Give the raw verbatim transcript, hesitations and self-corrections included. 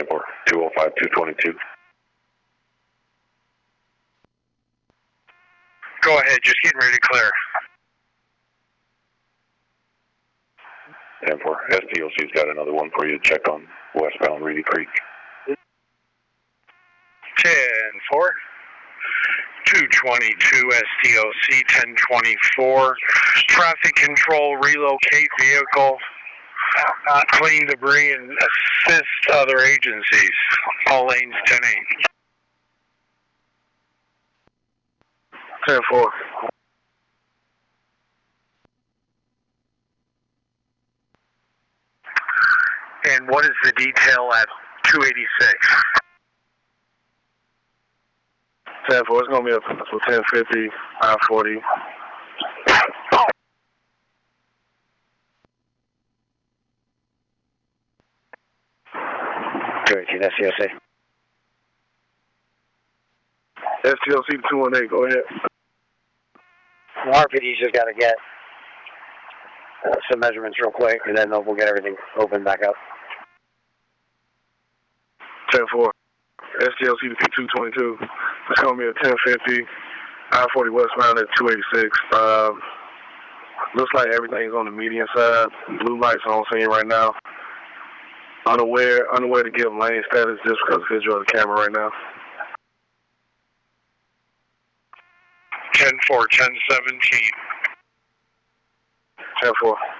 ten four, two oh five, two twenty-two. Go ahead, just getting ready to clear. ten four, S T O C's got another one for you to check on westbound Reedy Creek. ten four, two twenty-two S T O C, ten twenty-four. Traffic control, relocate vehicle, uh, clean debris, and assist other agencies. All lanes ten eight. ten four. And what is the detail at two eighty-six? ten four, it's going to be up to ten fifty, I forty. two eighteen, S T O C. S T O C two one eight, go ahead. R P D's just got to get uh, some measurements real quick, and then we'll get everything open back up. ten four, S T O C two twenty-two. It's going to be at ten fifty, I forty westbound at two eighty-six. Um, looks like everything's on the median side. Blue lights on scene right now. Unaware, unaware to give lane status just because of visual of the camera right now. ten four, ten seventeen. ten four.